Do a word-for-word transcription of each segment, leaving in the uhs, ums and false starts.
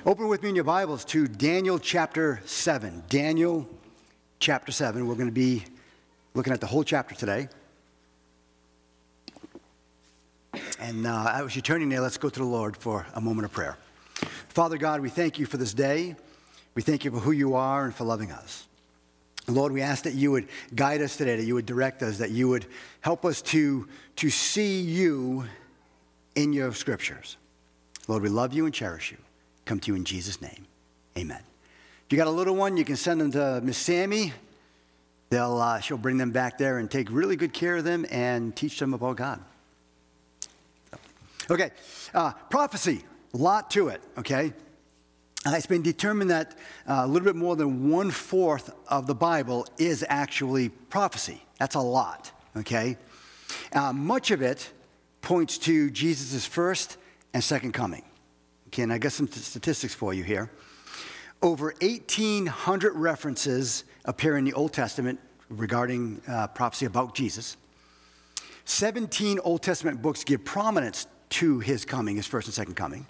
Open with me in your Bibles to Daniel chapter seven. Daniel chapter seven. We're going to be looking at the whole chapter today. And uh, as you're turning there, let's go to the Lord for a moment of prayer. Father God, we thank you for this day. We thank you for who you are and for loving us. Lord, we ask that you would guide us today, that you would direct us, that you would help us to, to see you in your scriptures. Lord, we love you and cherish you. Come to you in Jesus' name. Amen. If you got a little one, you can send them to Miss Sammy. They'll, uh, she'll bring them back there and take really good care of them and teach them about God. Okay, uh, prophecy, a lot to it, okay? Uh, it's been determined that uh, a little bit more than one-fourth of the Bible is actually prophecy. That's a lot, okay? Uh, much of it points to Jesus' first and second coming. Okay, and I got some t- statistics for you here. Over eighteen hundred references appear in the Old Testament regarding uh, prophecy about Jesus. seventeen Old Testament books give prominence to his coming, his first and second coming.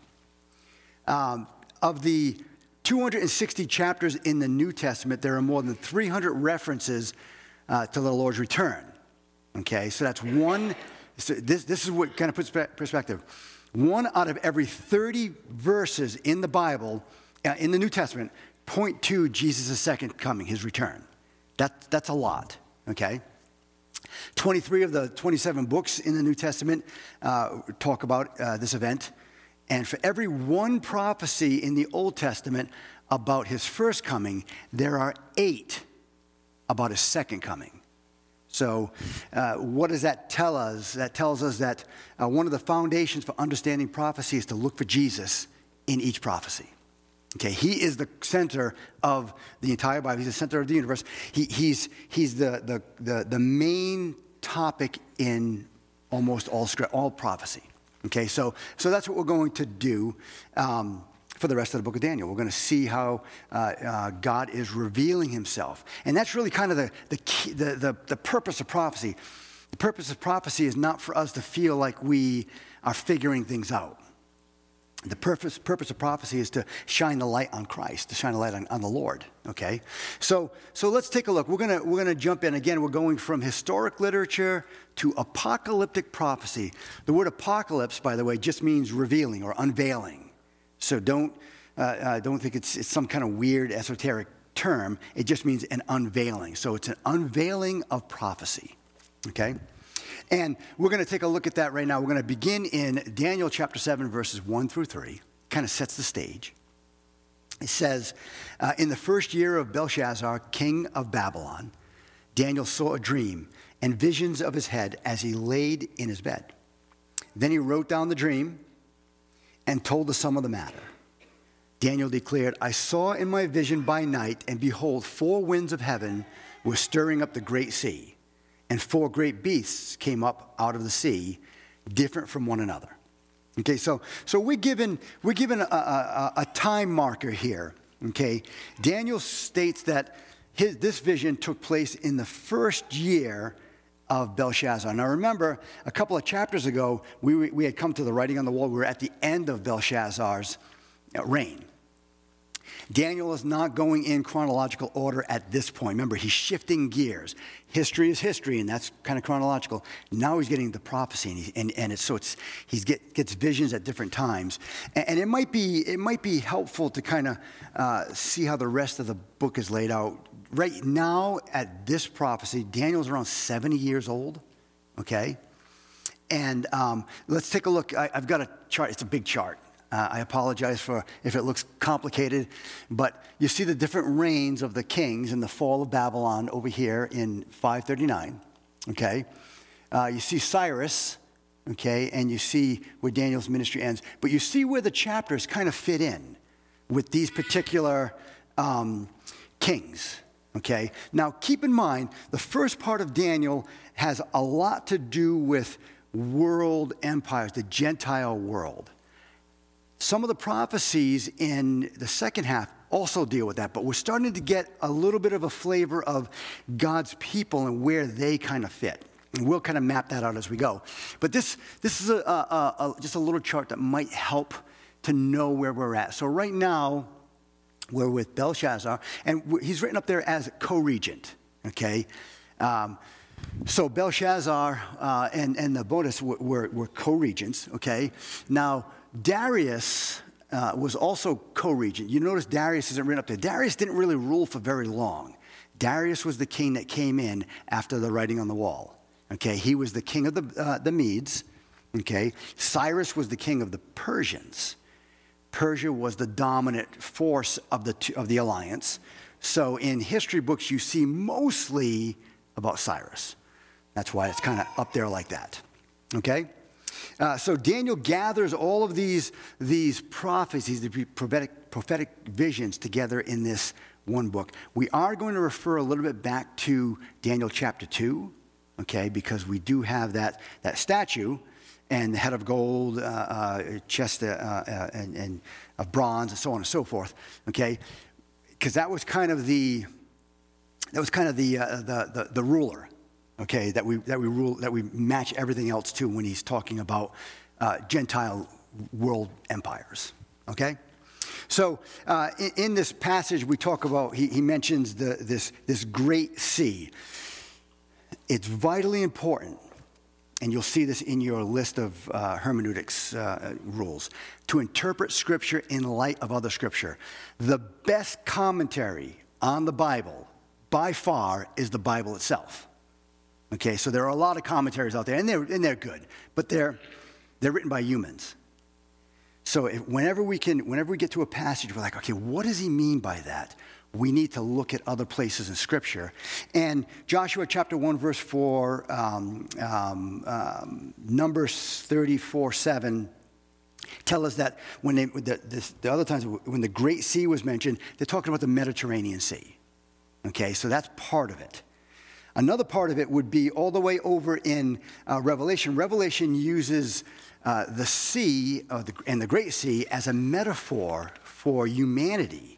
Um, of the two hundred sixty chapters in the New Testament, there are more than three hundred references uh, to the Lord's return. Okay, so that's one, so this, this is what kind of puts perspective. One out of every thirty verses in the Bible, uh, in the New Testament, point to Jesus' second coming, his return. That, that's a lot, okay? twenty-three of the twenty-seven books in the New Testament uh, talk about uh, this event. And for every one prophecy in the Old Testament about his first coming, there are eight about his second coming. So uh, what does that tell us? That tells us that uh, one of the foundations for understanding prophecy is to look for Jesus in each prophecy. Okay, he is the center of the entire Bible. He's the center of the universe. He, he's he's the, the, the, the main topic in almost all script, all prophecy. Okay, so so that's what we're going to do um, for the rest of the book of Daniel. We're going to see how uh, uh, God is revealing himself. And that's really kind of the, the, key, the, the, the purpose of prophecy. The purpose of prophecy is not for us to feel like we are figuring things out. The purpose, purpose of prophecy is to shine the light on Christ, to shine the light on, on the Lord, okay? So so let's take a look. We're going to we're gonna jump in. Again, we're going from historic literature to apocalyptic prophecy. The word apocalypse, by the way, just means revealing or unveiling. So don't, uh, uh, don't think it's, it's some kind of weird esoteric term. It just means an unveiling. So it's an unveiling of prophecy, okay? And we're going to take a look at that right now. We're going to begin in Daniel chapter seven, verses one through three. Kind of sets the stage. It says, uh, in the first year of Belshazzar, king of Babylon, Daniel saw a dream and visions of his head as he laid in his bed. Then he wrote down the dream and told the sum of the matter. Daniel declared, I saw in my vision by night, and behold, four winds of heaven were stirring up the great sea. And four great beasts came up out of the sea, different from one another. Okay, so so we're given we're given a, a, a time marker here. Okay, Daniel states that his this vision took place in the first year of Belshazzar. Now remember, a couple of chapters ago, we we had come to the writing on the wall. We were at the end of Belshazzar's reign. Daniel is not going in chronological order at this point. Remember, he's shifting gears. History is history, and that's kind of chronological. Now he's getting the prophecy, and, he, and, and it's, so it's he get, gets visions at different times. And, and it might be it might be helpful to kind of uh, see how the rest of the book is laid out. Right now, at this prophecy, Daniel's around seventy years old, okay? And um, let's take a look. I, I've got a chart. It's a big chart. Uh, I apologize for if it looks complicated, but you see the different reigns of the kings in the fall of Babylon over here in five thirty-nine, okay? Uh, you see Cyrus, okay, and you see where Daniel's ministry ends. But you see where the chapters kind of fit in with these particular um, kings, okay? Now, keep in mind, the first part of Daniel has a lot to do with world empires, the Gentile world. Some of the prophecies in the second half also deal with that, but we're starting to get a little bit of a flavor of God's people and where they kind of fit. And we'll kind of map that out as we go. But this this is a, a, a, just a little chart that might help to know where we're at. So right now, we're with Belshazzar, and he's written up there as co-regent, okay? Um, so Belshazzar uh, and, and the bonus were, were, were co-regents, okay? Now, Darius uh, was also co-regent. You notice Darius isn't written up there. Darius didn't really rule for very long. Darius was the king that came in after the writing on the wall, okay? He was the king of the, uh, the Medes, okay? Cyrus was the king of the Persians. Persia was the dominant force of the, of the alliance. So in history books, you see mostly about Cyrus. That's why it's kind of up there like that, okay? Uh, so Daniel gathers all of these, these prophecies, the prophetic, prophetic visions together in this one book. We are going to refer a little bit back to Daniel chapter two, okay, because we do have that, that statue and the head of gold, uh, uh, chest uh, uh, and, and of bronze, and so on and so forth, okay? Because that was kind of the that was kind of the, uh, the the the ruler, okay? That we that we rule that we match everything else to when he's talking about uh, Gentile world empires, okay? So uh, in, in this passage, we talk about he, he mentions the this this great sea. It's vitally important. And you'll see this in your list of uh, hermeneutics uh, rules, to interpret Scripture in light of other Scripture. The best commentary on the Bible, by far, is the Bible itself. Okay, so there are a lot of commentaries out there, and they're, and they're good, but they're, they're written by humans. So if, whenever we can, whenever we get to a passage, we're like, okay, what does he mean by that? We need to look at other places in Scripture. And Joshua chapter one, verse four, um, um, um, Numbers thirty-four, seven, tell us that when they, the, this, the other times when the Great Sea was mentioned, they're talking about the Mediterranean Sea. Okay, so that's part of it. Another part of it would be all the way over in uh, Revelation. Revelation uses uh, the sea uh, the, and the Great Sea as a metaphor for humanity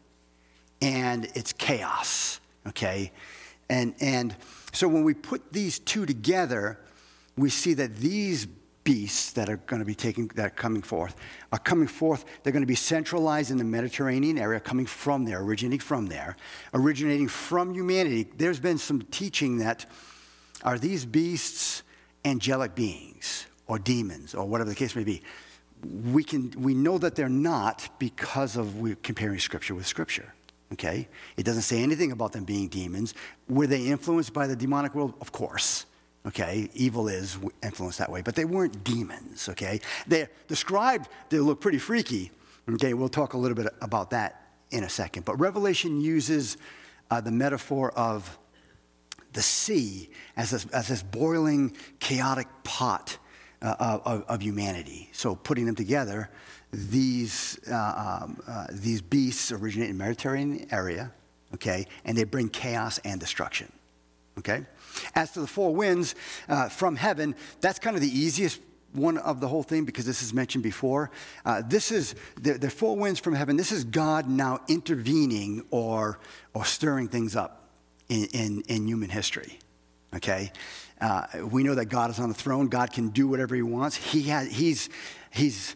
and its chaos, okay? And, and so when we put these two together, we see that these beasts that are going to be taking, that are coming forth, are coming forth. They're going to be centralized in the Mediterranean area, coming from there, originating from there, originating from humanity. There's been some teaching that are these beasts angelic beings or demons or whatever the case may be. We can we know that they're not because of we're comparing Scripture with Scripture. Okay? It doesn't say anything about them being demons. Were they influenced by the demonic world? Of course. Okay? Evil is influenced that way. But they weren't demons. Okay? They're described, they look pretty freaky. Okay? We'll talk a little bit about that in a second. But Revelation uses uh, the metaphor of the sea as this, as this boiling, chaotic pot uh, of, of humanity. So putting them together, These uh, um, uh, these beasts originate in the Mediterranean area, okay, and they bring chaos and destruction, okay? As to the four winds uh, from heaven, that's kind of the easiest one of the whole thing because this is mentioned before. Uh, this is, the, the four winds from heaven, this is God now intervening or, or stirring things up in, in, in human history, okay? Uh, we know that God is on the throne. God can do whatever he wants. He has, he's, he's,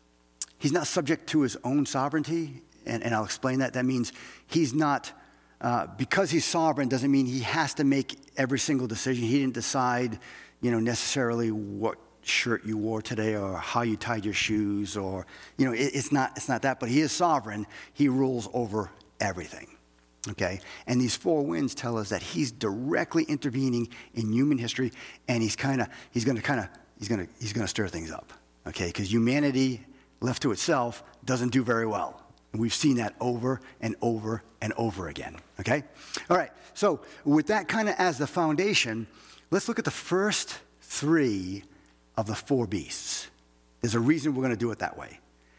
He's not subject to his own sovereignty, and, and I'll explain that. That means he's not, uh, because he's sovereign doesn't mean he has to make every single decision. He didn't decide, you know, necessarily what shirt you wore today or how you tied your shoes or, you know, it, it's not, it's not that, but he is sovereign. He rules over everything, okay? And these four winds tell us that he's directly intervening in human history, and he's kind of, he's going to kind of, he's going to, he's going to stir things up, okay? Because humanity, left to itself, doesn't do very well. And we've seen that over and over and over again, okay? All right, so with that kind of as the foundation, let's look at the first three of the four beasts. There's a reason we're going to do it that way.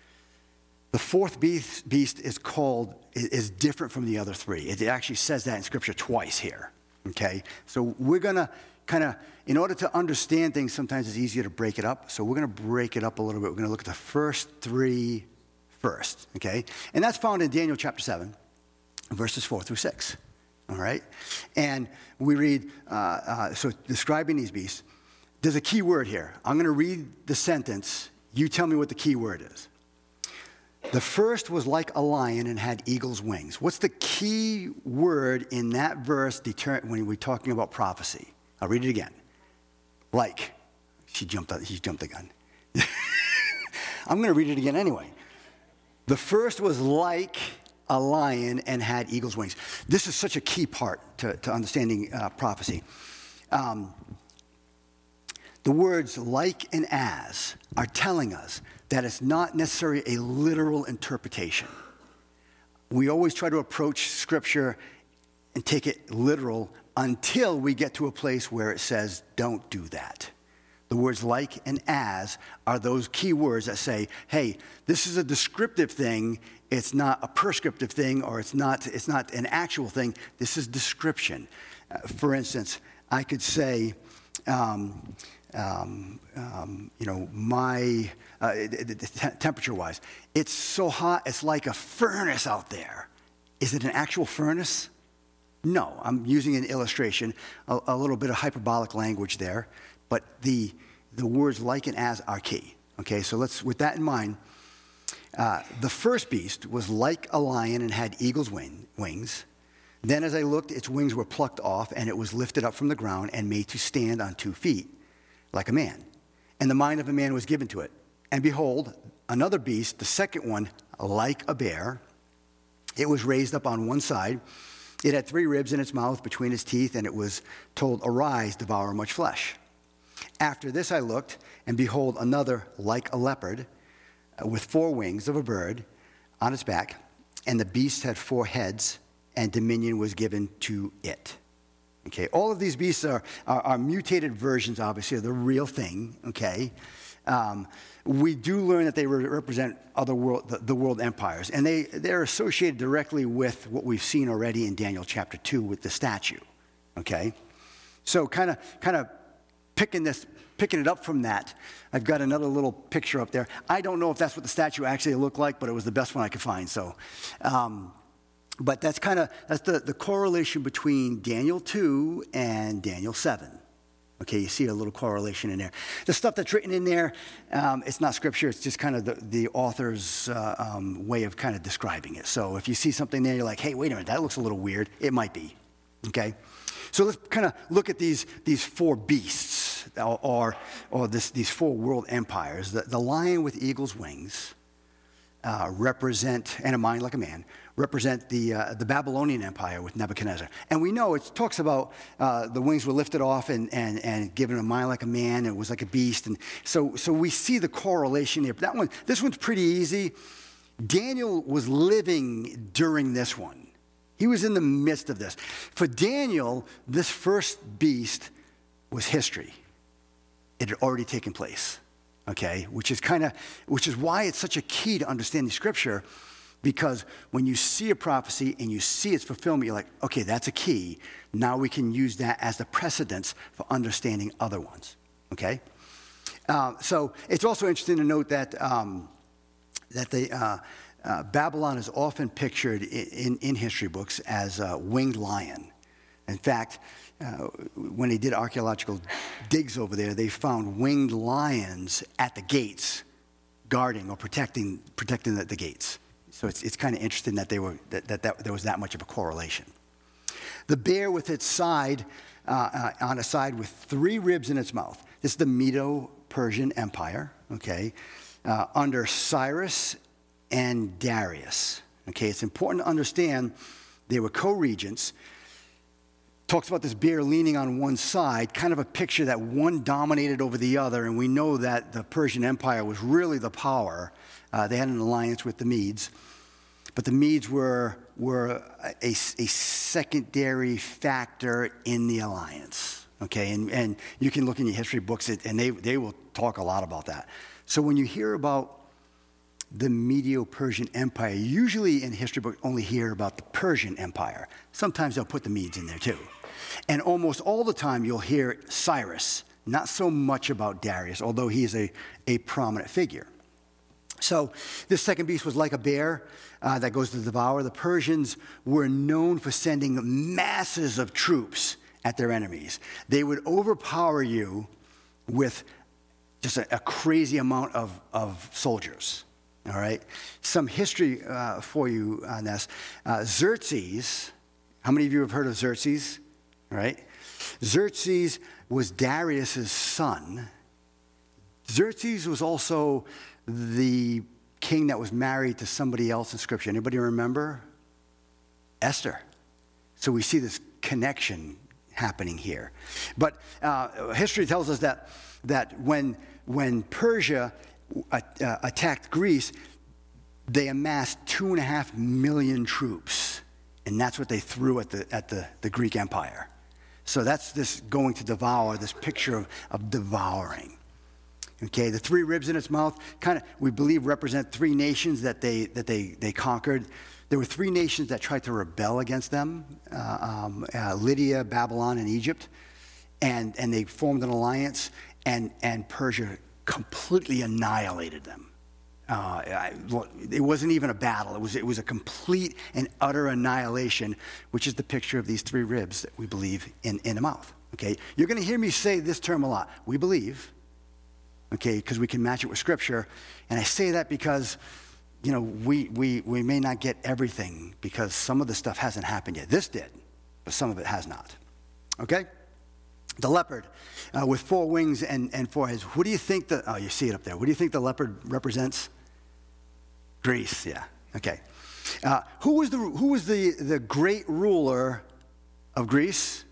The fourth beast, beast is called, is different from the other three. It actually says that in Scripture twice here, okay? So we're going to kind of, in order to understand things, sometimes it's easier to break it up. So we're going to break it up a little bit. We're going to look at the first three first, okay? And that's found in Daniel chapter seven, verses four through six, all right? And we read, uh, uh, so describing these beasts, there's a key word here. I'm going to read the sentence. You tell me what the key word is. The first was like a lion and had eagle's wings. What's the key word in that verse deter- when we're talking about prophecy? I'll read it again. Like. She jumped, he jumped the gun. I'm going to read it again anyway. The first was like a lion and had eagle's wings. This is such a key part to, to understanding uh, prophecy. Um, the words like and as are telling us that it's not necessarily a literal interpretation. We always try to approach Scripture and take it literal until we get to a place where it says, don't do that. The words like and as are those key words that say, hey, this is a descriptive thing. It's not a prescriptive thing, or it's not, it's not an actual thing. This is description. Uh, for instance, I could say, um, um, um, you know, my, uh, t- temperature-wise, it's so hot, it's like a furnace out there. Is it an actual furnace? No, I'm using an illustration, a, a little bit of hyperbolic language there. But the the words like and as are key. Okay, so let's, with that in mind, uh, the first beast was like a lion and had eagle's wing, wings. Then as I looked, its wings were plucked off, and it was lifted up from the ground and made to stand on two feet, like a man. And the mind of a man was given to it. And behold, another beast, the second one, like a bear. It was raised up on one side. It had three ribs in its mouth between its teeth, and it was told, arise, devour much flesh. After this I looked, and behold, another like a leopard, uh, with four wings of a bird on its back, and the beast had four heads, and dominion was given to it. Okay, all of these beasts are, are, are mutated versions, obviously, of the real thing, okay? Um, we do learn that they re- represent other world, the, the world empires, and they, they're associated directly with what we've seen already in Daniel chapter two with the statue, okay? So kind of kind of picking this, picking it up from that, I've got another little picture up there. I don't know if that's what the statue actually looked like, but it was the best one I could find, so... Um, But that's kind of, that's the, the correlation between Daniel two and Daniel seven. Okay, you see a little correlation in there. The stuff that's written in there, um, it's not scripture, it's just kind of the, the author's uh, um, way of kind of describing it. So if you see something there, you're like, hey, wait a minute, that looks a little weird. It might be, okay? So let's kind of look at these, these four beasts, or, or, or this, these four world empires. The, the lion with eagle's wings uh, represent, and a mind like a man, represent the uh, the Babylonian Empire with Nebuchadnezzar. And we know it talks about uh, the wings were lifted off and, and, and given a mind like a man, and it was like a beast. And so so we see the correlation here. But that one, this one's pretty easy. Daniel was living during this one. He was in the midst of this. For Daniel, this first beast was history. It had already taken place, okay? Which is kind of, which is why it's such a key to understanding Scripture. Because when you see a prophecy and you see its fulfillment, you're like, okay, that's a key. Now we can use that as the precedence for understanding other ones, okay? Uh, so it's also interesting to note that um, that the uh, uh, Babylon is often pictured in, in, in history books as a winged lion. In fact, uh, when they did archaeological digs over there, they found winged lions at the gates, guarding or protecting protecting the, the gates. So it's it's kind of interesting that they were that, that, that there was that much of a correlation. The bear with its side uh, uh, on a side with three ribs in its mouth. This is the Medo-Persian Empire, okay, uh, under Cyrus and Darius. Okay, it's important to understand they were co-regents. Talks about this bear leaning on one side, kind of a picture that one dominated over the other, and we know that the Persian Empire was really the power. Uh, they had an alliance with the Medes, but the Medes were were a, a secondary factor in the alliance. Okay, and, and you can look in your history books, and they they will talk a lot about that. So when you hear about the Medo-Persian Empire, usually in history books only hear about the Persian Empire. Sometimes they'll put the Medes in there too, and almost all the time you'll hear Cyrus. Not so much about Darius, although he is a a prominent figure. So this second beast was like a bear uh, that goes to devour. The Persians were known for sending masses of troops at their enemies. They would overpower you with just a, a crazy amount of, of soldiers. all right? Some history uh, for you on this. Uh, Xerxes, how many of you have heard of Xerxes, all right? Xerxes was Darius's son. Xerxes was also the king that was married to somebody else in Scripture. Anybody remember? Esther. So we see this connection happening here. But uh, history tells us that that when when Persia uh, uh, attacked Greece, they amassed two and a half million troops, and that's what they threw at the at the, the Greek Empire. So that's this going to devour, this picture of, of devouring. Okay, the three ribs in its mouth kind of, we believe, represent three nations that they that they they conquered. There were three nations that tried to rebel against them, uh, um, uh, Lydia, Babylon, and Egypt. And, and they formed an alliance, and, and Persia completely annihilated them. Uh, I, it wasn't even a battle. It was, it was a complete and utter annihilation, which is the picture of these three ribs that we believe in, in the mouth. Okay, you're going to hear me say this term a lot. We believe, okay, because we can match it with Scripture. And I say that because, you know, we, we, we may not get everything because some of the stuff hasn't happened yet. This did, but some of it has not. Okay? The leopard uh, with four wings and, and four heads. Who do you think the, oh, you see it up there. What do you think the leopard represents? Greece, yeah. Okay. Uh, who was the who was the, the great ruler of Greece?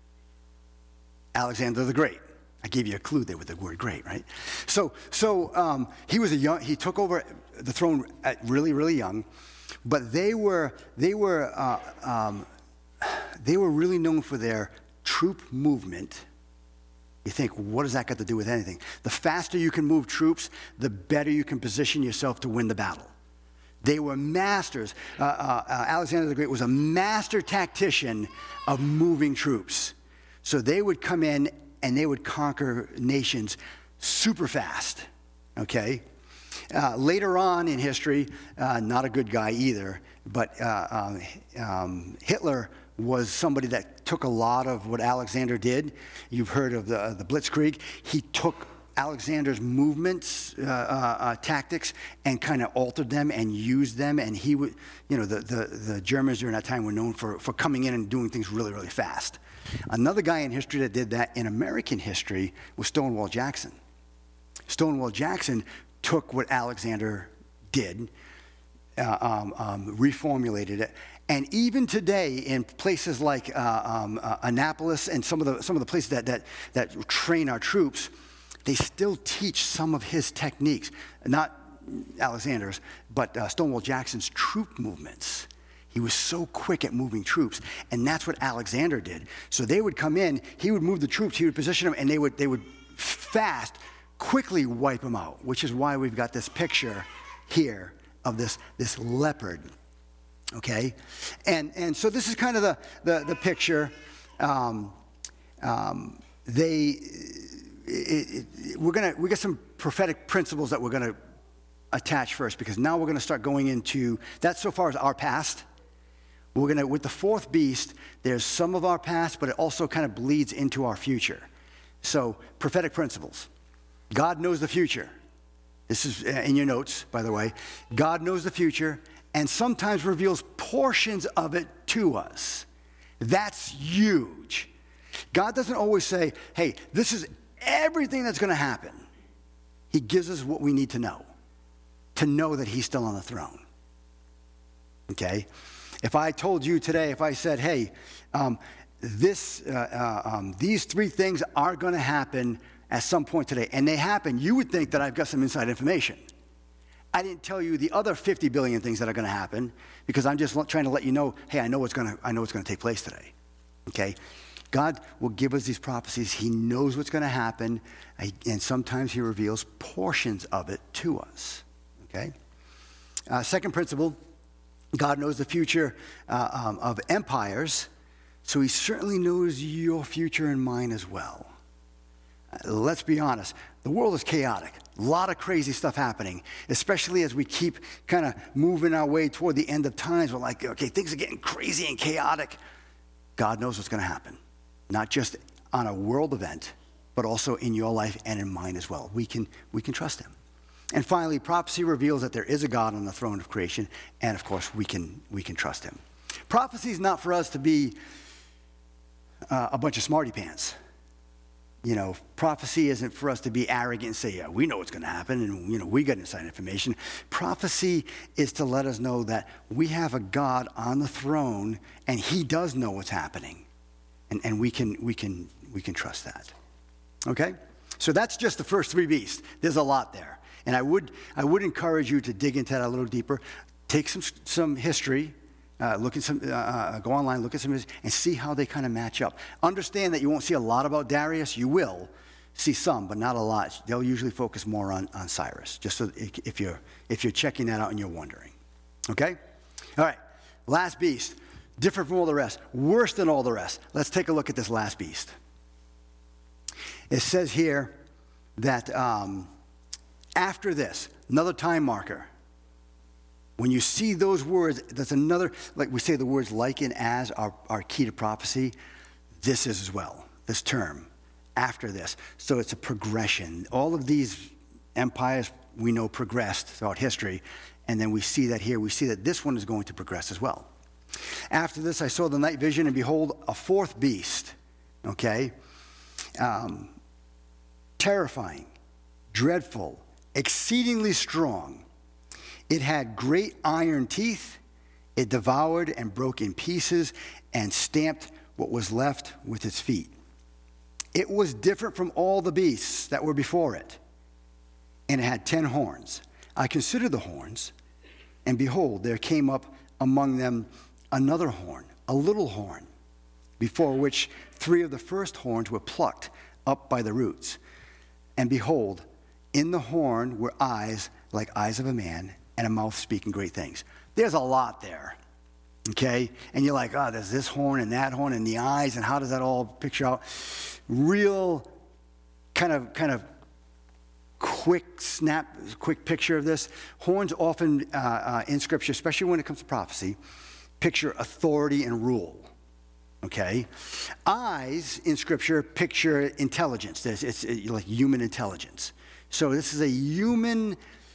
Alexander the Great. I gave you a clue there with the word great, right? So, so um, he was a young. He took over the throne at really, really young, but they were they were uh, um, they were really known for their troop movement. You think, what does that got to do with anything? The faster you can move troops, the better you can position yourself to win the battle. They were masters. Uh, uh, uh, Alexander the Great was a master tactician of moving troops. So they would come in and they would conquer nations super fast, okay? Uh, later on in history, uh, not a good guy either, but uh, um, um, Hitler was somebody that took a lot of what Alexander did. You've heard of the, uh, the Blitzkrieg. He took Alexander's movements, uh, uh, uh, tactics, and kind of altered them and used them. And he would, you know, the, the, the Germans during that time were known for, for coming in and doing things really, really fast. Another guy in history that did that in American history was Stonewall Jackson. Stonewall Jackson took what Alexander did, uh, um, um, reformulated it, and even today in places like uh, um, uh, Annapolis and some of the some of the places that that that train our troops, they still teach some of his techniques, not Alexander's, but uh, Stonewall Jackson's troop movements. He was so quick at moving troops, and that's what Alexander did. So they would come in, he would move the troops, he would position them, and they would they would fast, quickly wipe them out, which is why we've got this picture here of this, this leopard, okay? And and so this is kind of the, the, the picture. Um, um, they, it, it, we're gonna, we got some prophetic principles that we're gonna attach first, because now we're gonna start going into, that so far is our past. We're gonna, with the fourth beast, there's some of our past, but it also kind of bleeds into our future. So, prophetic principles. God knows the future. This is in your notes, by the way. God knows the future and sometimes reveals portions of it to us. That's huge. God doesn't always say, hey, this is everything that's going to happen. He gives us what we need to know, to know that he's still on the throne. Okay? If I told you today, if I said, hey, um, this, uh, uh, um, these three things are going to happen at some point today, and they happen, you would think that I've got some inside information. I didn't tell you the other fifty billion things that are going to happen, because I'm just trying to let you know, hey, I know what's going to, I know what's going to take place today. Okay? God will give us these prophecies. He knows what's going to happen, and sometimes he reveals portions of it to us. Okay? Uh, second principle, God knows the future uh, um, of empires, so he certainly knows your future and mine as well. Uh, let's be honest, the world is chaotic. A lot of crazy stuff happening, especially as we keep kind of moving our way toward the end of times. We're like, okay, things are getting crazy and chaotic. God knows what's going to happen, not just on a world event, but also in your life and in mine as well. We can, we can trust him. And finally, prophecy reveals that there is a God on the throne of creation, and of course, we can, we can trust him. Prophecy is not for us to be uh, a bunch of smarty pants. You know, prophecy isn't for us to be arrogant and say, yeah, we know what's going to happen, and, you know, we got inside information. Prophecy is to let us know that we have a God on the throne, and he does know what's happening. And, and we can, we can, we can trust that. Okay? So that's just the first three beasts. There's a lot there. And I would, I would encourage you to dig into that a little deeper. Take some, some history. Uh, look at some, uh, uh, go online, look at some, and see how they kind of match up. Understand that you won't see a lot about Darius. You will see some, but not a lot. They'll usually focus more on, on Cyrus, just so if you're, if you're checking that out and you're wondering. Okay? All right. Last beast. Different from all the rest. Worse than all the rest. Let's take a look at this last beast. It says here that um, after this, another time marker. When you see those words, that's another, like we say the words like and as are, are key to prophecy. This is as well, this term, after this. So it's a progression. All of these empires we know progressed throughout history, and then we see that here. We see that this one is going to progress as well. After this, I saw the night vision, and behold, a fourth beast, okay? Um, terrifying, dreadful, exceedingly strong. It had great iron teeth. It devoured and broke in pieces and stamped what was left with its feet. It was different from all the beasts that were before it, and it had ten horns. I considered the horns, and behold, there came up among them another horn, a little horn, before which three of the first horns were plucked up by the roots. And behold, in the horn were eyes like eyes of a man, and a mouth speaking great things. There's a lot there, okay? And you're like, oh, there's this horn and that horn and the eyes, and how does that all picture out? Real kind of kind of quick snap, quick picture of this. Horns often uh, uh, in Scripture, especially when it comes to prophecy, picture authority and rule, okay? Eyes in Scripture picture intelligence. It's, it's, it's like human intelligence. So this is a human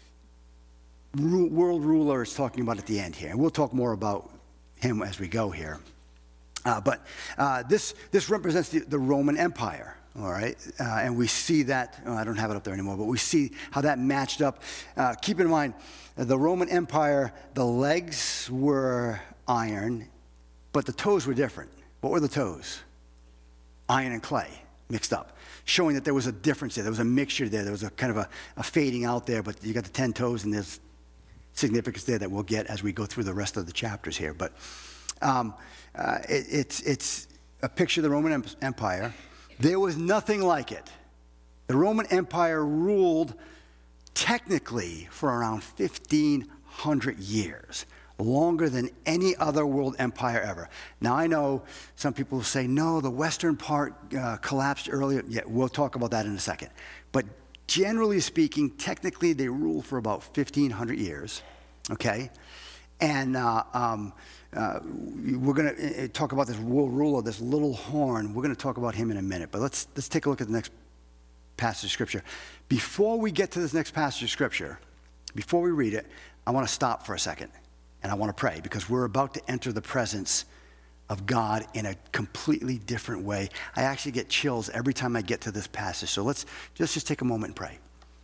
world ruler is talking about at the end here. And we'll talk more about him as we go here. Uh, but uh, this, this represents the, the Roman Empire, all right? Uh, and we see that, oh, I don't have it up there anymore, but we see how that matched up. Uh, keep in mind, the Roman Empire, the legs were iron, but the toes were different. What were the toes? Iron and clay mixed up, showing that there was a difference there. There was a mixture there. There was a kind of a, a fading out there, but you got the ten toes, and there's significance there that we'll get as we go through the rest of the chapters here. But um, uh, it, it's, it's a picture of the Roman Empire. There was nothing like it. The Roman Empire ruled technically for around fifteen hundred years, longer than any other world empire ever. Now, I know some people will say, no, the western part uh, collapsed earlier. Yeah, we'll talk about that in a second. But generally speaking, technically, they ruled for about fifteen hundred years, okay? And uh, um, uh, we're going to talk about this world ruler, this little horn. We're going to talk about him in a minute, but let's, let's take a look at the next passage of Scripture. Before we get to this next passage of Scripture, before we read it, I want to stop for a second, and I want to pray, because we're about to enter the presence of God in a completely different way. I actually get chills every time I get to this passage. So let's just, just take a moment and pray.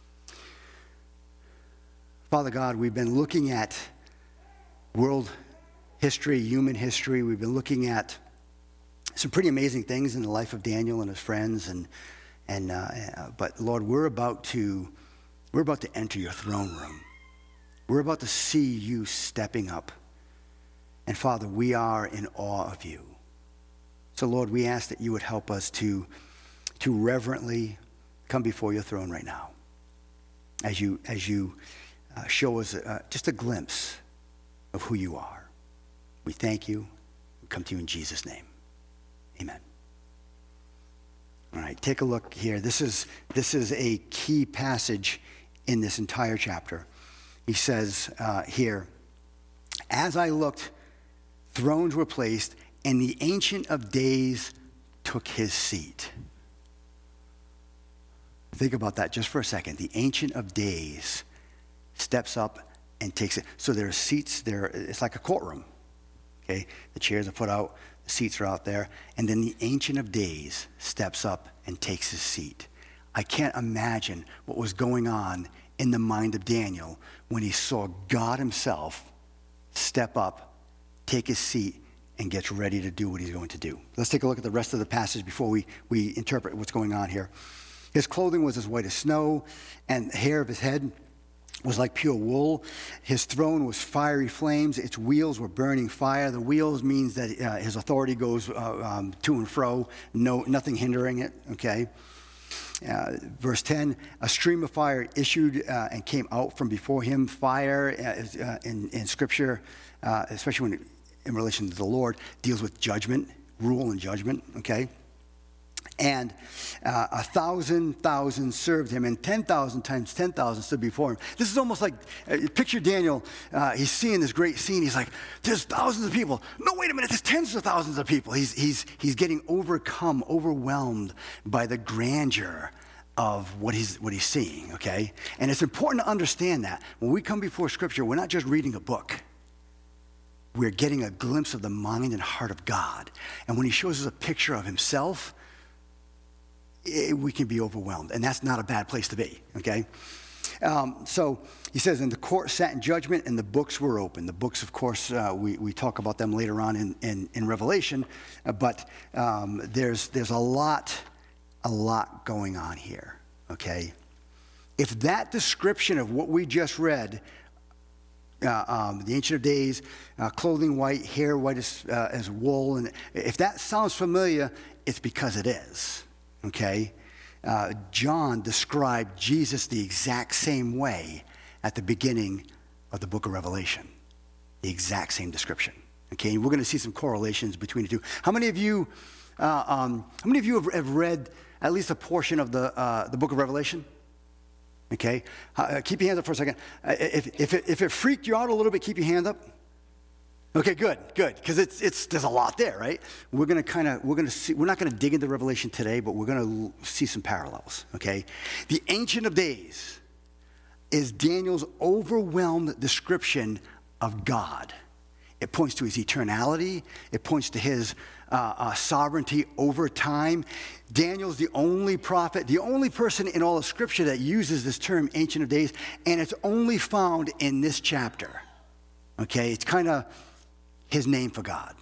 Father God, we've been looking at world history, human history. We've been looking at some pretty amazing things in the life of Daniel and his friends. And, and uh, but Lord, we're about to we're about to enter your throne room. We're about to see you stepping up. And Father, we are in awe of you. So Lord, we ask that you would help us to, to reverently come before your throne right now as you, as you uh, show us uh, just a glimpse of who you are. We thank you. We come to you in Jesus' name. Amen. All right, take a look here. This is, this is a key passage in this entire chapter. He says uh, here, as I looked, thrones were placed, and the Ancient of Days took his seat. Think about that just for a second. The Ancient of Days steps up and takes it. So there are seats there. It's like a courtroom. Okay, the chairs are put out, the seats are out there, and then the Ancient of Days steps up and takes his seat. I can't imagine what was going on in the mind of Daniel when he saw God himself step up, take his seat, and gets ready to do what he's going to do. Let's take a look at the rest of the passage before we, we interpret what's going on here. His clothing was as white as snow, and the hair of his head was like pure wool. His throne was fiery flames. Its wheels were burning fire. The wheels means that uh, his authority goes uh, um, to and fro, no, nothing hindering it, okay? Uh, verse ten, a stream of fire issued uh, and came out from before him. Fire uh, uh, in, in Scripture, uh, especially when in relation to the Lord, deals with judgment, rule and judgment, okay? And uh, a thousand thousand served him, and ten thousand times ten thousand stood before him. This is almost like, uh, picture Daniel, uh, he's seeing this great scene. He's like, there's thousands of people. No, wait a minute, there's tens of thousands of people. He's, he's, he's getting overcome, overwhelmed by the grandeur of what he's, what he's seeing, okay? And it's important to understand that. When we come before Scripture, we're not just reading a book. We're getting a glimpse of the mind and heart of God. And when he shows us a picture of himself, it, we can be overwhelmed. And that's not a bad place to be, okay? Um, so he says, and the court sat in judgment, and the books were open. The books, of course, uh, we, we talk about them later on in, in, in Revelation. Uh, but um, there's, there's a lot, a lot going on here, okay? If that description of what we just read, Uh, um, the Ancient of Days, uh, clothing white, hair white as, uh, as wool. And if that sounds familiar, it's because it is, okay? Uh, John described Jesus the exact same way at the beginning of the book of Revelation. The exact same description, okay? And we're going to see some correlations between the two. How many of you, uh, um, how many of you have, have read at least a portion of the, uh, the book of Revelation? Okay, uh, keep your hands up for a second. Uh, if, if, it, if it freaked you out a little bit, keep your hand up. Okay, good, good, because it's it's there's a lot there, right? We're gonna kind of we're gonna see. We're not gonna dig into Revelation today, but we're gonna see some parallels. Okay, the Ancient of Days is Daniel's overwhelmed description of God. It points to his eternality. It points to his uh, uh, sovereignty over time. Daniel's the only prophet, the only person in all of Scripture that uses this term, Ancient of Days, and it's only found in this chapter. Okay, it's kind of his name for God.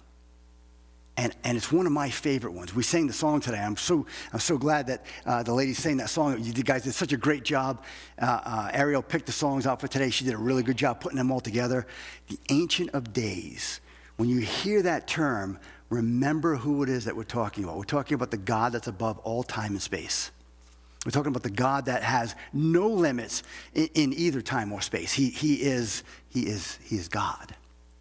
And, and it's one of my favorite ones. We sang the song today. I'm so I'm so glad that uh, the lady sang that song. You guys did such a great job. Uh, uh, Ariel picked the songs out for today. She did a really good job putting them all together. The Ancient of Days. When you hear that term, remember who it is that we're talking about. We're talking about the God that's above all time and space. We're talking about the God that has no limits in, in either time or space. He he is he is he is God.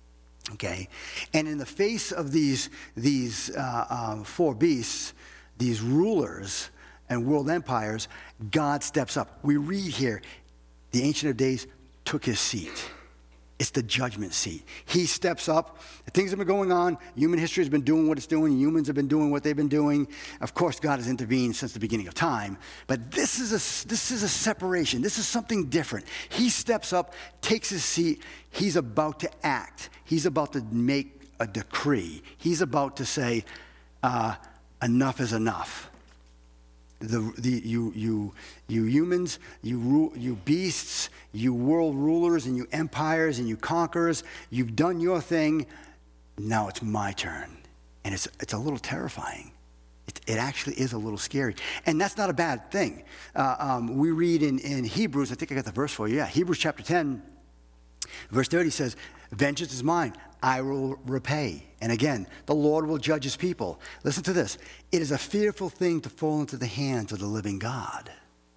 Okay, and in the face of these these uh, um, four beasts, these rulers and world empires, God steps up. We read here, the Ancient of Days took his seat. It's the judgment seat. He steps up. Things have been going on. Human history has been doing what it's doing. Humans have been doing what they've been doing. Of course, God has intervened since the beginning of time. But this is a, this is a separation. This is something different. He steps up, takes his seat. He's about to act. He's about to make a decree. He's about to say, uh, enough is enough. The, the, you, you, you humans, you, you beasts, you world rulers, and you empires, and you conquerors, you've done your thing. Now it's my turn. And it's, it's a little terrifying. It, it actually is a little scary. And that's not a bad thing. Uh, um, we read in, in Hebrews, I think I got the verse for you. Yeah, Hebrews chapter ten, verse thirty says, vengeance is mine, I will repay. And again, the Lord will judge his people. Listen to this. It is a fearful thing to fall into the hands of the living God.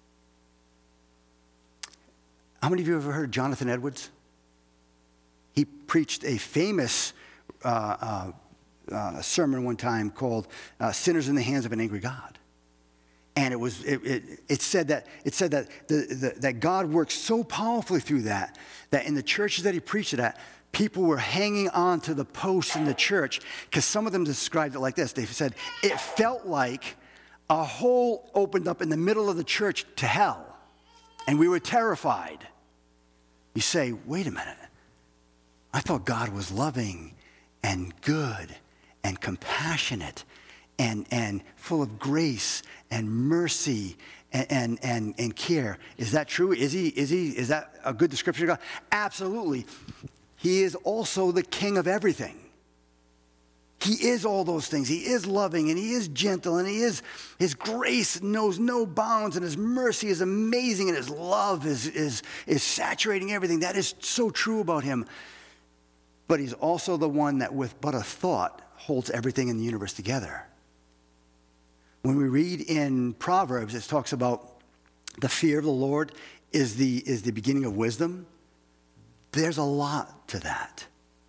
How many of you have ever heard of Jonathan Edwards? He preached a famous uh, uh, uh, sermon one time called uh, Sinners in the Hands of an Angry God. And it was it, it, it said that it said that the, the, that God worked so powerfully through that that in the churches that he preached it at, people were hanging on to the posts in the church because some of them described it like this. They said it felt like a hole opened up in the middle of the church to hell, and we were terrified. You say, wait a minute. I thought God was loving and good and compassionate and, and full of grace and mercy and, and, and, and care. Is that true? Is he, is he, is that a good description of God? Absolutely. He is also the king of everything. He is all those things. He is loving and he is gentle and he is, his grace knows no bounds and his mercy is amazing and his love is, is, is saturating everything. That is so true about him. But he's also the one that with but a thought holds everything in the universe together. When we read in Proverbs, it talks about the fear of the Lord is the, is the beginning of wisdom. There's a lot to that.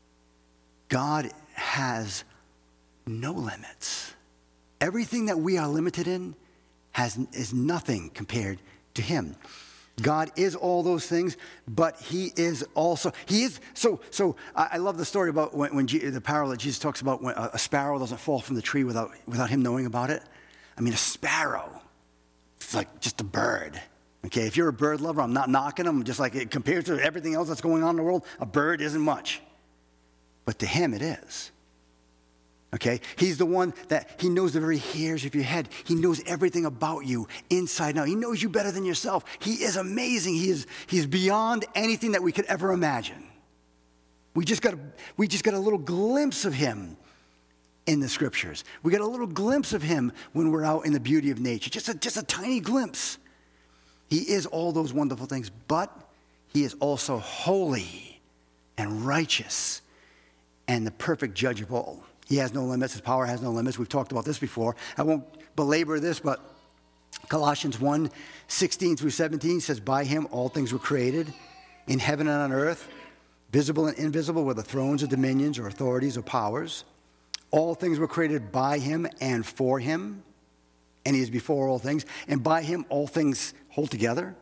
God has no limits. Everything that we are limited in has, is nothing compared to him. God is all those things, but he is also, he is, so So I, I love the story about when, when G, the parable that Jesus talks about when a, a sparrow doesn't fall from the tree without, without him knowing about it. I mean, a sparrow, it's like just a bird. Okay, if you're a bird lover, I'm not knocking them, just like it compared to everything else that's going on in the world, a bird isn't much. But to him it is. Okay, he's the one that he knows the very hairs of your head. He knows everything about you inside and out. He knows you better than yourself. He is amazing. He is he's beyond anything that we could ever imagine. We just got a, we just got a little glimpse of him in the scriptures. We got a little glimpse of him when we're out in the beauty of nature. Just a, just a tiny glimpse. He is all those wonderful things, but he is also holy and righteous and the perfect judge of all. He has no limits. His power has no limits. We've talked about this before. I won't belabor this, but Colossians one, sixteen through seventeen says, by him all things were created in heaven and on earth, visible and invisible, whether thrones or dominions or authorities or powers. All things were created by him and for him, and he is before all things. And by him all things hold together.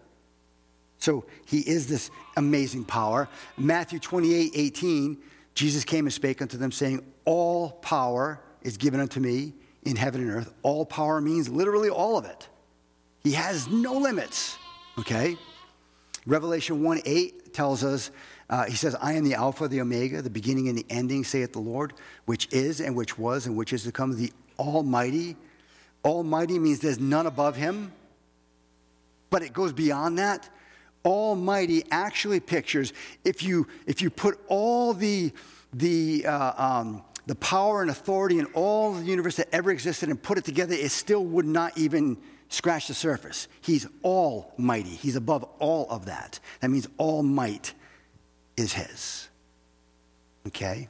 So he is this amazing power. Matthew twenty-eight, eighteen, Jesus came and spake unto them, saying, all power is given unto me in heaven and earth. All power means literally all of it. He has no limits, okay? Revelation one eight tells us, uh, he says, I am the Alpha, the Omega, the beginning and the ending, saith the Lord, which is and which was and which is to come, the Almighty. Almighty means there's none above him, but it goes beyond that. Almighty actually pictures, if you if you put all the the uh, um, the power and authority in all the universe that ever existed and put it together, it still would not even scratch the surface. He's almighty. He's above all of that. That means all might is his. Okay?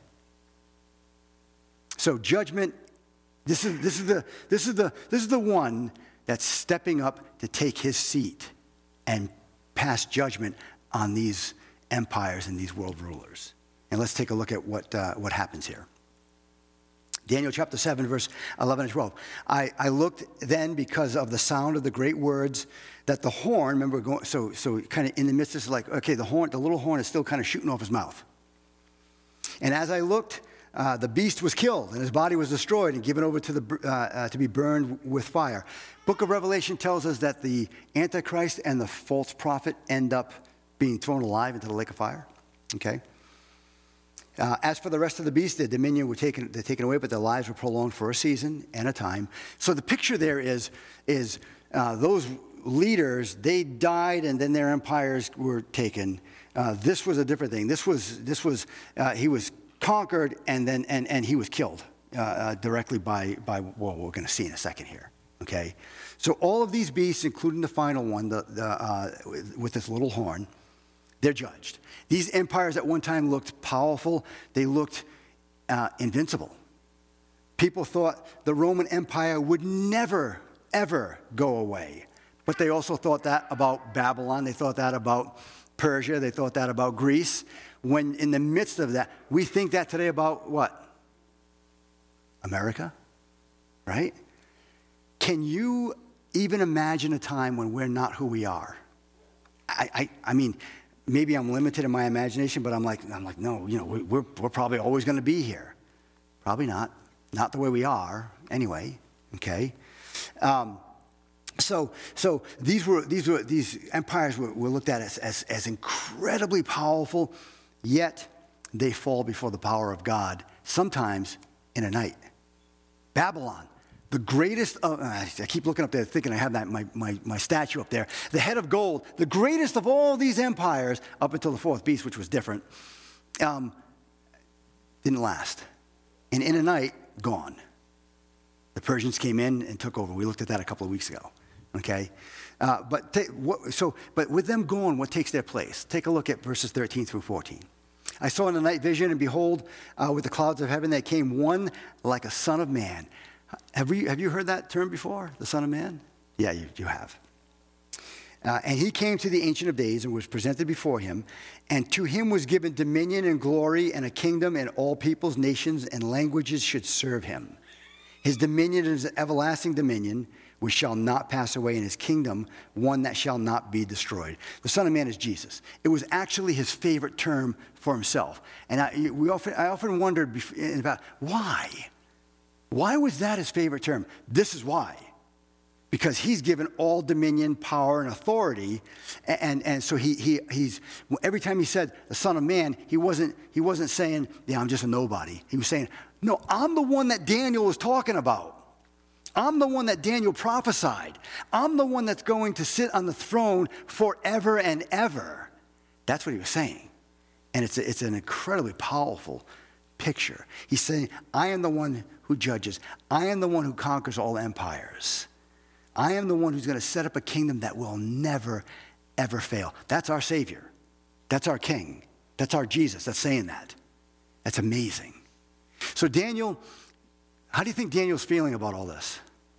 So judgment, this is this is the this is the this is the one that's stepping up to take his seat and pass judgment on these empires and these world rulers. And let's take a look at what uh, what happens here. Daniel chapter seven, verse eleven and twelve. I, I looked then because of the sound of the great words that the horn, remember, going, so so kind of in the midst of this, like, okay, the horn, the little horn is still kind of shooting off his mouth. And as I looked, uh, the beast was killed, and his body was destroyed and given over to the uh, uh, to be burned with fire. Book of Revelation tells us that the Antichrist and the false prophet end up being thrown alive into the lake of fire. Okay. Uh, as for the rest of the beasts, their dominion were taken, they're taken away, but their lives were prolonged for a season and a time. So the picture there is, is uh, those leaders, they died and then their empires were taken. Uh, this was a different thing. This was, this was uh, he was conquered and then and, and he was killed uh, uh, directly by, by what we're going to see in a second here. Okay? So all of these beasts, including the final one, the, the, uh, with, with this little horn, they're judged. These empires at one time looked powerful. They looked uh, invincible. People thought the Roman Empire would never, ever go away. But they also thought that about Babylon. They thought that about Persia. They thought that about Greece. When in the midst of that, we think that today about what? America, right? Can you even imagine a time when we're not who we are? I, I, I mean... Maybe I'm limited in my imagination, but I'm like, I'm like, no, you know, we're, we're probably always going to be here. Probably not. Not the way we are, anyway, okay? Um, So, so these were these were these empires were, were looked at as, as, as incredibly powerful, yet they fall before the power of God, sometimes in a night. Babylon, the greatest of, I keep looking up there thinking I have that my, my, my statue up there. The head of gold, the greatest of all these empires, up until the fourth beast, which was different, um, didn't last. And in a night, gone. The Persians came in and took over. We looked at that a couple of weeks ago. Okay, uh, but ta- what, so but with them gone, what takes their place? Take a look at verses thirteen through fourteen. I saw in the night vision, and behold, uh, with the clouds of heaven, there came one like a son of man. Have we have you heard that term before? The Son of Man? Yeah, you, you have. Uh, and he came to the Ancient of Days and was presented before him, and to him was given dominion and glory and a kingdom, and all peoples, nations, and languages should serve him. His dominion is an everlasting dominion, which shall not pass away, in his kingdom, one that shall not be destroyed. The Son of Man is Jesus. It was actually his favorite term for himself. And I, we often, I often wondered about why? Why was that his favorite term? This is why. Because he's given all dominion, power, and authority. And, and, and so he, he, he's, every time he said the Son of Man, he wasn't, he wasn't saying, yeah, I'm just a nobody. He was saying, no, I'm the one that Daniel was talking about. I'm the one that Daniel prophesied. I'm the one that's going to sit on the throne forever and ever. That's what he was saying. And it's, a, it's an incredibly powerful picture. He's saying, I am the one who judges. I am the one who conquers all empires. I am the one who's going to set up a kingdom that will never, ever fail. That's our Savior. That's our King. That's our Jesus that's saying that. That's amazing. So Daniel... How do you think Daniel's feeling about all this?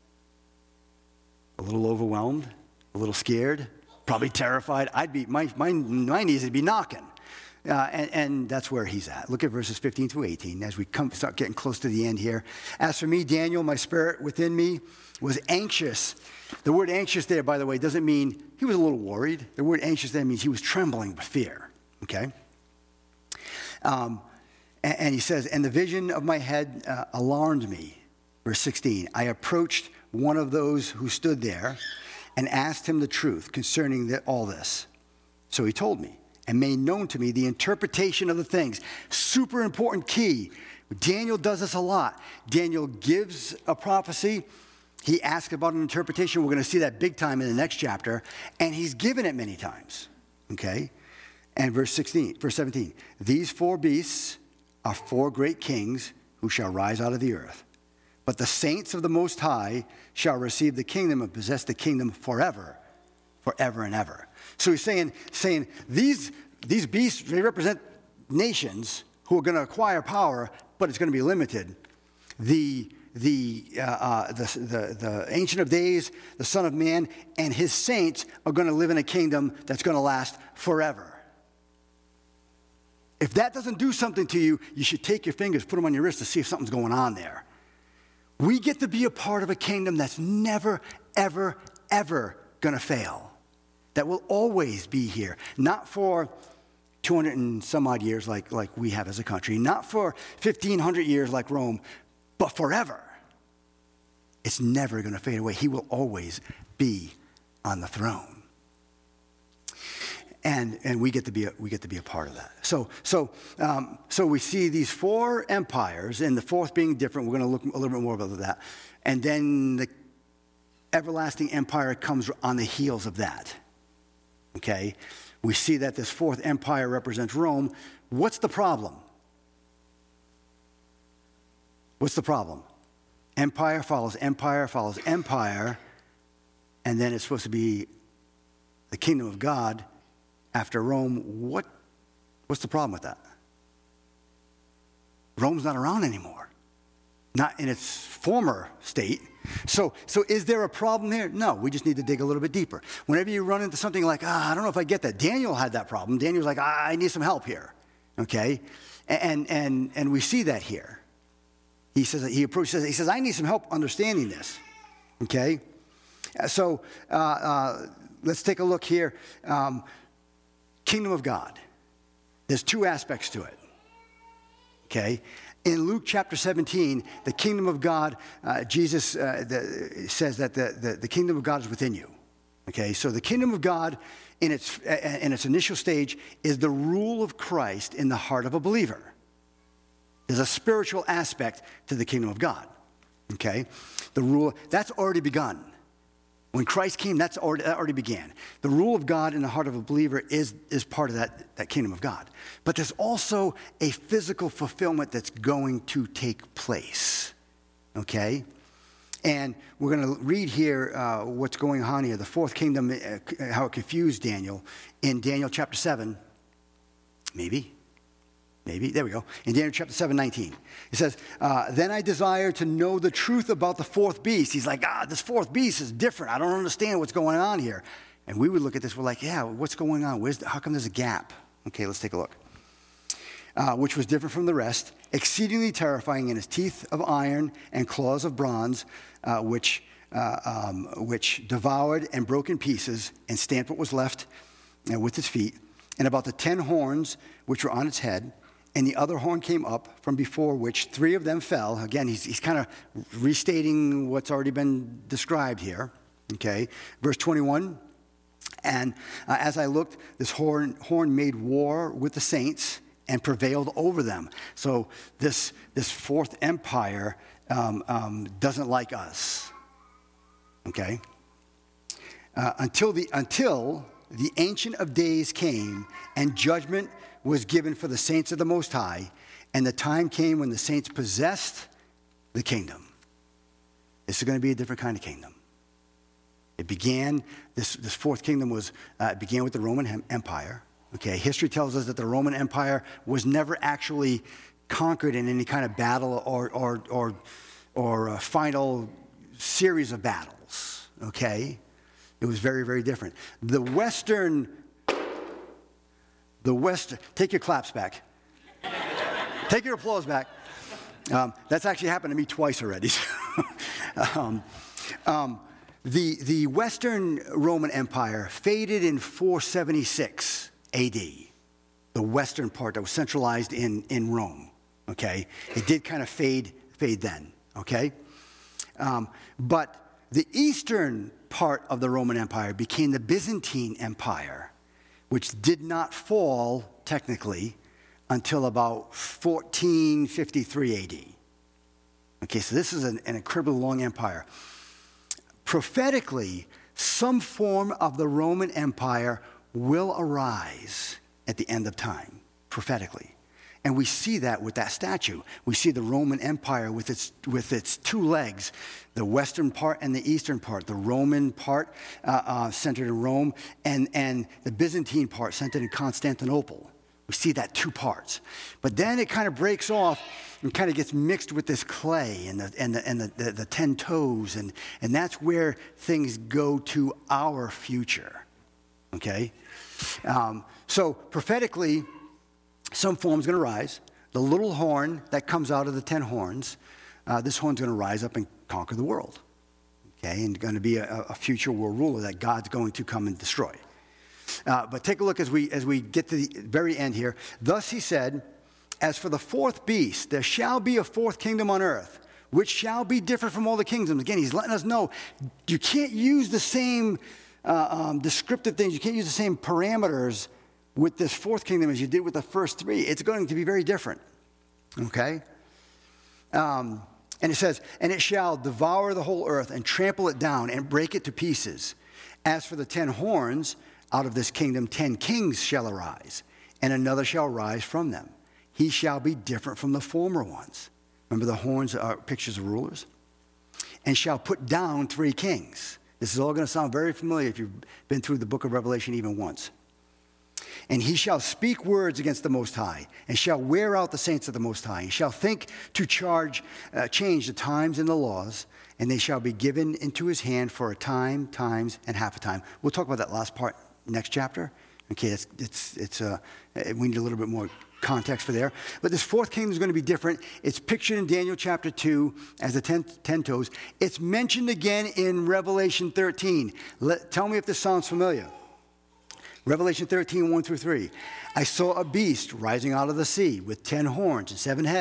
A little overwhelmed? A little scared? Probably terrified? I'd be, my, my, my knees would be knocking. Uh, and, and that's where he's at. Look at verses fifteen through eighteen as we come, start getting close to the end here. As for me, Daniel, my spirit within me was anxious. The word anxious there, by the way, doesn't mean he was a little worried. The word anxious there means he was trembling with fear. Okay? Um, And he says, and the vision of my head uh, alarmed me. Verse sixteen, I approached one of those who stood there and asked him the truth concerning the, all this. So he told me and made known to me the interpretation of the things. Super important key. Daniel does this a lot. Daniel gives a prophecy. He asks about an interpretation. We're going to see that big time in the next chapter. And he's given it many times. Okay? And verse sixteen, verse seventeen, these four beasts are four great kings who shall rise out of the earth. But the saints of the Most High shall receive the kingdom and possess the kingdom forever, forever and ever. So he's saying, saying these, these beasts, they represent nations who are going to acquire power, but it's going to be limited. The, the, uh, uh, the, the, the Ancient of Days, the Son of Man, and his saints are going to live in a kingdom that's going to last forever. If that doesn't do something to you, you should take your fingers, put them on your wrist to see if something's going on there. We get to be a part of a kingdom that's never, ever, ever going to fail. That will always be here. Not for two hundred and some odd years like, like we have as a country. Not for fifteen hundred years like Rome, but forever. It's never going to fade away. He will always be on the throne. And, and we get to be a, we get to be a part of that. So so um, so we see these four empires, and the fourth being different. We're going to look a little bit more about that. And then the everlasting empire comes on the heels of that. Okay, we see that this fourth empire represents Rome. What's the problem? What's the problem? Empire follows empire follows empire, and then it's supposed to be the kingdom of God. After Rome, what, what's the problem with that? Rome's not around anymore. Not in its former state. So, so is there a problem there? No, we just need to dig a little bit deeper. Whenever you run into something like, ah, I don't know if I get that. Daniel had that problem. Daniel's like, ah, I need some help here. Okay? And, and, and we see that here. He says, he approaches, he says, I need some help understanding this. Okay? So uh, uh, let's take a look here. Um, Kingdom of God. There's two aspects to it. Okay? In Luke chapter seventeen, the kingdom of God, uh, Jesus uh, the, says that the, the, the kingdom of God is within you. Okay, so the kingdom of God in its, in its initial stage is the rule of Christ in the heart of a believer. There's a spiritual aspect to the kingdom of God. Okay, the rule, that's already begun. When Christ came, that's already, that already began. The rule of God in the heart of a believer is, is part of that, that kingdom of God. But there's also a physical fulfillment that's going to take place, okay? And we're going to read here uh, what's going on here, the fourth kingdom, uh, how it confused Daniel in Daniel chapter seven, maybe. Maybe, there we go. In Daniel chapter seven, nineteen. It says, uh, then I desire to know the truth about the fourth beast. He's like, ah, this fourth beast is different. I don't understand what's going on here. And we would look at this, we're like, yeah, what's going on? Where's the, how come there's a gap? Okay, let's take a look. Uh, which was different from the rest, exceedingly terrifying in his teeth of iron and claws of bronze, uh, which, uh, um, which devoured and broke in pieces and stamped what was left uh, with its feet, and about the ten horns which were on its head. And the other horn came up from before which three of them fell. Again, he's, he's kind of restating what's already been described here. Okay, verse twenty-one. And uh, as I looked, this horn, horn made war with the saints and prevailed over them. So this, this fourth empire um, um, doesn't like us. Okay? Uh, until the until the Ancient of Days came and judgment was given for the saints of the Most High, and the time came when the saints possessed the kingdom. This is going to be a different kind of kingdom. It began, this, this fourth kingdom was, uh, it began with the Roman Empire. Okay, history tells us that the Roman Empire was never actually conquered in any kind of battle or, or, or, or a final series of battles. Okay, it was very, very different. The Western The West, take your claps back. Take your applause back. Um, that's actually happened to me twice already. um, um, the, the Western Roman Empire faded in four seventy-six A D. The western part that was centralized in, in Rome, okay? It did kind of fade, fade then, okay? Um, but the eastern part of the Roman Empire became the Byzantine Empire, which did not fall, technically, until about fourteen fifty-three A D. Okay, so this is an, an incredibly long empire. Prophetically, some form of the Roman Empire will arise at the end of time, prophetically. And we see that with that statue. We see the Roman Empire with its, with its two legs, the western part and the eastern part, the Roman part uh, uh, centered in Rome, and, and the Byzantine part centered in Constantinople. We see that two parts. But then it kind of breaks off and kind of gets mixed with this clay and the, and the, and the, the, the ten toes, and, and that's where things go to our future, okay? Um, so prophetically, some form's going to rise. The little horn that comes out of the ten horns, uh, this horn's going to rise up and conquer the world. Okay, and going to be a, a future world ruler that God's going to come and destroy. Uh, but take a look as we as we get to the very end here. Thus he said, as for the fourth beast, there shall be a fourth kingdom on earth, which shall be different from all the kingdoms. Again, he's letting us know you can't use the same uh, um, descriptive things. You can't use the same parameters with this fourth kingdom as you did with the first three. It's going to be very different, okay? Um, and it says, and it shall devour the whole earth and trample it down and break it to pieces. As for the ten horns, out of this kingdom ten kings shall arise, and another shall rise from them. He shall be different from the former ones. Remember the horns are pictures of rulers? And shall put down three kings. This is all going to sound very familiar if you've been through the book of Revelation even once. And he shall speak words against the Most High, and shall wear out the saints of the Most High, and shall think to charge, uh, change the times and the laws, and they shall be given into his hand for a time, times, and half a time. We'll talk about that last part next chapter. Okay, it's, it's, it's uh, we need a little bit more context for there. But this fourth kingdom is going to be different. It's pictured in Daniel chapter two as the ten, ten toes. It's mentioned again in Revelation thirteen. Let, tell me if this sounds familiar. Revelation thirteen, one through three. I saw a beast rising out of the sea with ten horns and seven heads,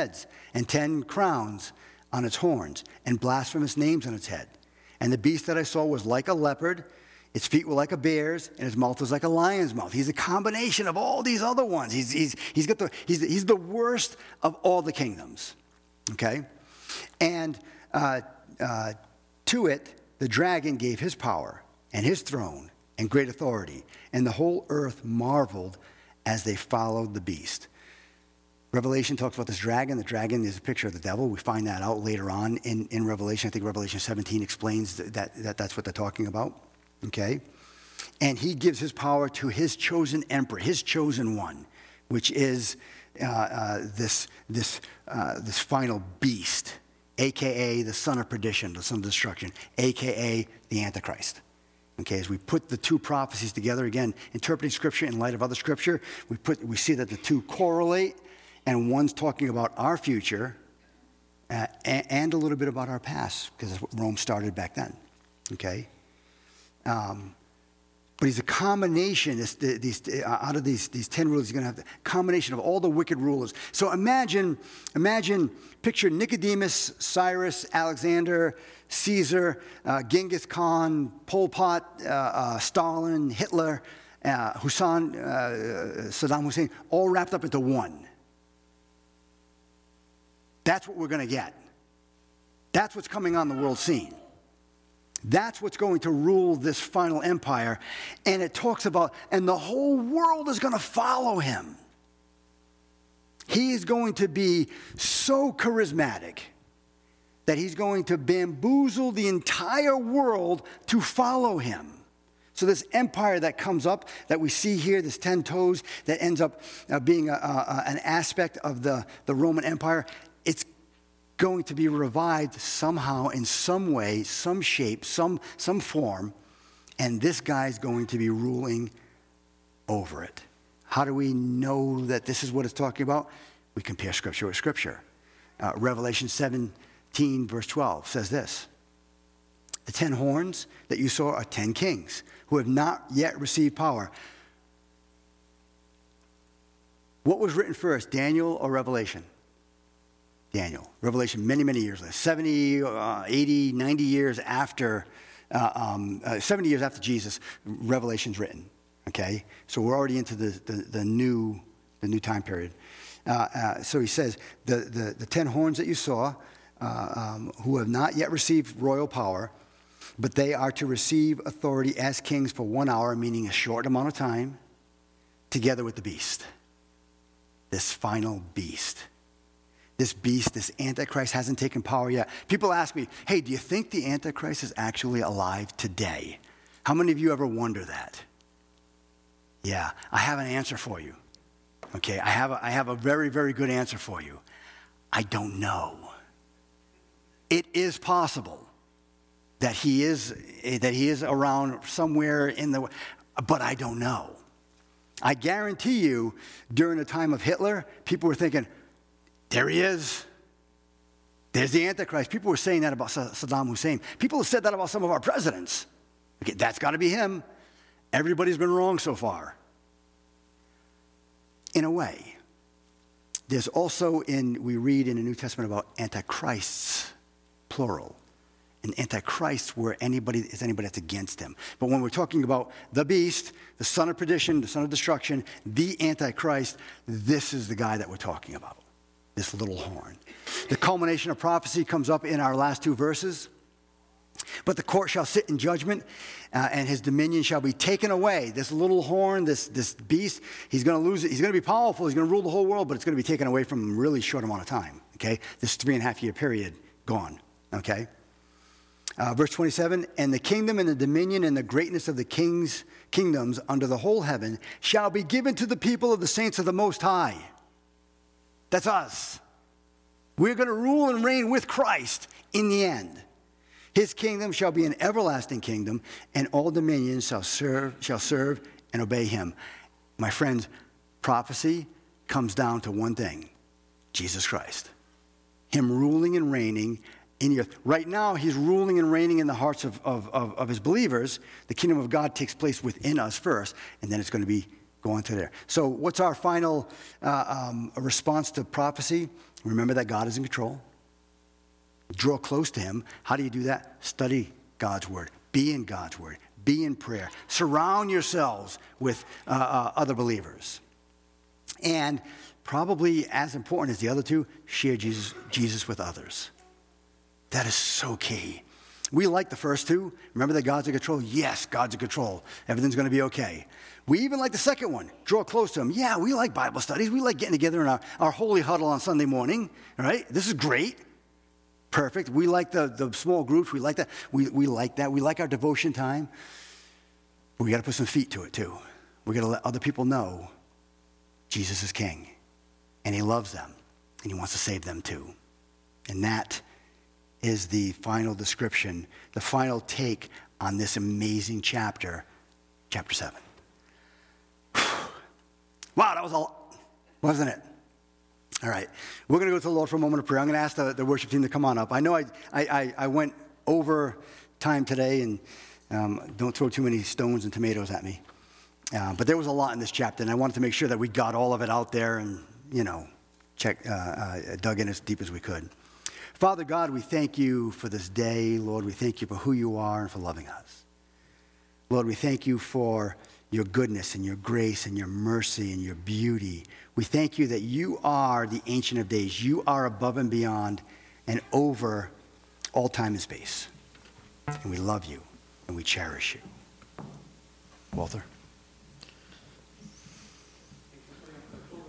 and ten crowns on its horns, and blasphemous names on its head. And the beast that I saw was like a leopard, its feet were like a bear's, and his mouth was like a lion's mouth. He's a combination of all these other ones. He's, he's, he's, got the, he's, he's the worst of all the kingdoms, okay? And uh, uh, to it, the dragon gave his power and his throne and great authority, and the whole earth marveled as they followed the beast. Revelation talks about this dragon. The dragon is a picture of the devil. We find that out later on in, in Revelation. I think Revelation seventeen explains that, that that's what they're talking about, okay? And he gives his power to his chosen emperor, his chosen one, which is uh, uh, this, this, uh, this final beast, a k a the son of perdition, the son of destruction, a k a the Antichrist. Okay, as we put the two prophecies together, again, interpreting Scripture in light of other Scripture, we, put, we see that the two correlate, and one's talking about our future uh, and, and a little bit about our past, because that's what Rome started back then, okay? Um, but he's a combination, this, these, uh, out of these, these ten rulers, he's going to have the combination of all the wicked rulers. So imagine, imagine, picture Nicodemus, Cyrus, Alexander, Caesar, uh, Genghis Khan, Pol Pot, uh, uh, Stalin, Hitler, uh, Hussein, uh, Saddam Hussein, all wrapped up into one. That's what we're going to get. That's what's coming on the world scene. That's what's going to rule this final empire. And it talks about, and the whole world is going to follow him. He is going to be so charismatic that he's going to bamboozle the entire world to follow him. So this empire that comes up, that we see here, this ten toes, that ends up uh, being a, a, an aspect of the, the Roman Empire, it's going to be revived somehow, in some way, some shape, some, some form, and this guy's going to be ruling over it. How do we know that this is what it's talking about? We compare Scripture with Scripture. Uh, Revelation seventeen, verse twelve says this: the ten horns that you saw are ten kings who have not yet received power. What was written first, Daniel or Revelation? Daniel. Revelation many, many years later. seventy, uh, eighty, ninety years after, uh, um, uh, seventy years after Jesus, Revelation's written. Okay? So we're already into the, the, the, new, the new time period. Uh, uh, so he says, the, the, the ten horns that you saw, uh, um, who have not yet received royal power, but they are to receive authority as kings for one hour, meaning a short amount of time, together with the beast. This final beast. This beast, this Antichrist, hasn't taken power yet. People ask me, hey, do you think the Antichrist is actually alive today? How many of you ever wonder that? Yeah, I have an answer for you. Okay, I have a, I have a very, very good answer for you. I don't know. It is possible that he is, that he is around somewhere in the, but I don't know. I guarantee you, during the time of Hitler, people were thinking, there he is. There's the Antichrist. People were saying that about Saddam Hussein. People have said that about some of our presidents. Okay, that's got to be him. Everybody's been wrong so far. In a way, there's also in, we read in the New Testament about antichrists, plural. And antichrists where anybody is anybody that's against him. But when we're talking about the beast, the son of perdition, the son of destruction, the Antichrist, this is the guy that we're talking about. This little horn. The culmination of prophecy comes up in our last two verses. But the court shall sit in judgment, uh, and his dominion shall be taken away. This little horn, this, this beast, he's going to lose it. He's going to be powerful. He's going to rule the whole world, but it's going to be taken away from him in a really short amount of time. Okay? This three and a half year period, gone. Okay? Uh, verse twenty-seven, and the kingdom and the dominion and the greatness of the kings, kingdoms under the whole heaven shall be given to the people of the saints of the Most High. That's us. We're going to rule and reign with Christ in the end. His kingdom shall be an everlasting kingdom, and all dominions shall serve, shall serve and obey him. My friends, prophecy comes down to one thing: Jesus Christ. Him ruling and reigning in the earth. Right now, he's ruling and reigning in the hearts of, of, of, of his believers. The kingdom of God takes place within us first, and then it's going to be going to there. So what's our final uh, um, response to prophecy? Remember that God is in control. Draw close to him. How do you do that? Study God's word. Be in God's word. Be in prayer. Surround yourselves with uh, uh, other believers. And probably as important as the other two, share Jesus, Jesus with others. That is so key. We like the first two. Remember that God's in control? Yes, God's in control. Everything's going to be okay. We even like the second one. Draw close to him. Yeah, we like Bible studies. We like getting together in our, our holy huddle on Sunday morning. All right? This is great. Perfect. We like the, the small groups. We like that. We, we like that. We like our devotion time. But we got to put some feet to it too. We got to let other people know Jesus is king. And he loves them. And he wants to save them too. And that is the final description, the final take on this amazing chapter, chapter seven. Wow, that was all, wasn't it? All right, we're going to go to the Lord for a moment of prayer. I'm going to ask the, the worship team to come on up. I know I, I, I went over time today, and um, don't throw too many stones and tomatoes at me. Uh, but there was a lot in this chapter, and I wanted to make sure that we got all of it out there and, you know, check, uh, uh, dug in as deep as we could. Father God, we thank you for this day. Lord, we thank you for who you are and for loving us. Lord, we thank you for your goodness and your grace and your mercy and your beauty. We thank you that you are the Ancient of Days. You are above and beyond and over all time and space. And we love you and we cherish you. Walter?